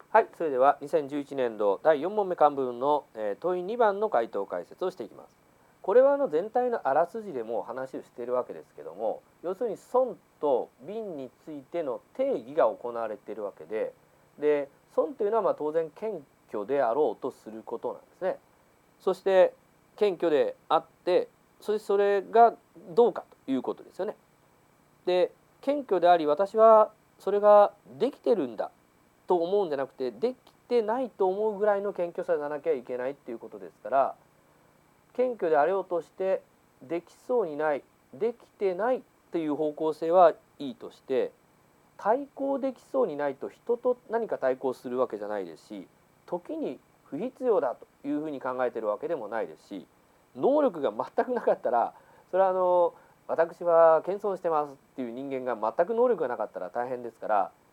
はい、それでは2011年度第4問目漢文の問い2番の回答解説をしていきます。これは全体のあらすじでも話をしているわけですけども、要するに損と便についての定義が行われているわけで、損というのは当然謙虚であろうとすることなんですね。そして謙虚であって、それがどうかということですよね。で、謙虚であり私はそれができてるんだと思うんじゃなくて、できてないと思うぐらいの謙虚さでなきゃいけないっていうことですから、謙虚であれようとしてできそうにない、できてないっていう方向性はいいとして、対抗できそうにないと人と何か対抗するわけじゃないですし、時に不必要だというふうに考えてるわけでもないですし、能力が全くなかったら、それは私は謙遜してますっていう人間が全く能力がなかったら大変ですから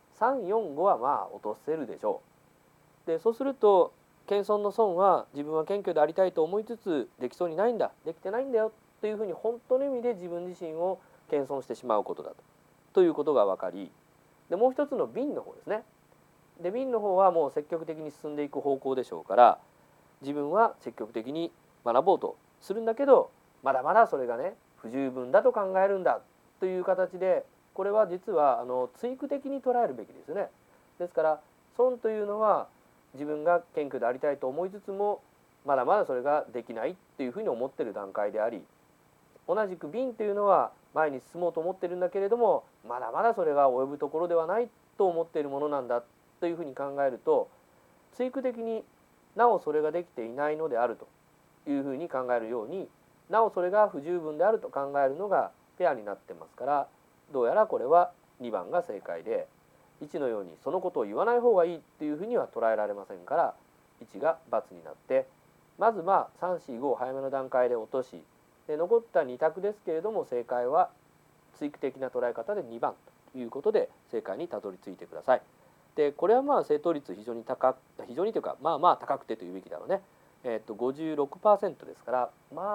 、345は落とせるでしょう。でそうすると謙遜の損は、自分は謙虚でありたいと思いつつできそうにないんだ、できてないんだよというふうに本当の意味で自分自身を謙遜してしまうことだということが分かり、でもう一つの便の方ですね。で便の方はもう積極的に進んでいく方向でしょうから、自分は積極的に学ぼうとするんだけど、まだまだそれが不十分だと考えるんだという形で、これは実は追求的に捉えるべきですよね。ですから損というのは、自分が謙虚でありたいと思いつつもまだまだそれができないっていうふうに思っている段階であり、同じく便というのは前に進もうと思ってるんだけれども、まだまだそれが及ぶところではないと思っているものなんだというふうに考えると、追求的になおそれができていないのであるというふうに考えるように、なおそれが不十分であると考えるのがペアになってますから、どうやらこれは2番が正解で、1のようにそのことを言わない方がいいっていうふうには捉えられませんから、1が×になって、まず345を早めの段階で落とし、で残った2択ですけれども、正解は追求的な捉え方で2番ということで正解にたどり着いてください。でこれは正答率非常に高く高くてというべきだろうね。56% ですから、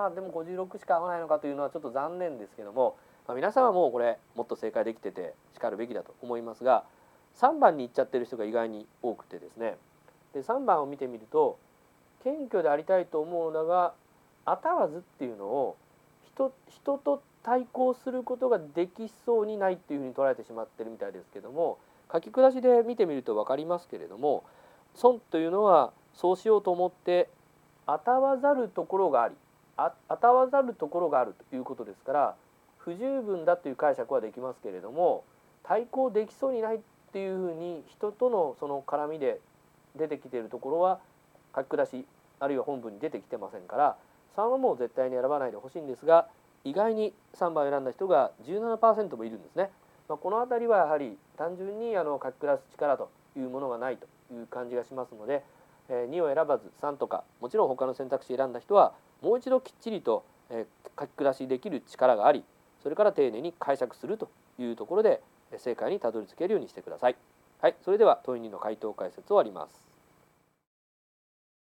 でも56しか合わないのかというのはちょっと残念ですけども、皆さんはもうこれもっと正解できててしかるべきだと思いますが、3番に行っちゃってる人が意外に多くてですね。で3番を見てみると、謙虚でありたいと思うのがあたわずっていうのを、人と対抗することができそうにないっていうふうに捉えてしまってるみたいですけども、書き下しで見てみると分かりますけれども、損というのはそうしようと思ってあたわざるところがあり、あたわざるところがあるということですから、不十分だという解釈はできますけれども、対抗できそうにないっていうふうに人とのその絡みで出てきているところは書き下しあるいは本文に出てきてませんから、3はもう絶対に選ばないでほしいんですが、意外に3番を選んだ人が 17% もいるんですね。この辺りはやはり単純に書き下す力というものがないという感じがしますので、2を選ばず3とか、もちろん他の選択肢を選んだ人はもう一度きっちりと書き下しできる力があり、それから丁寧に解釈するというところで正解にたどり着けるようにしてください。はい、それでは問い2の回答解説を終わります。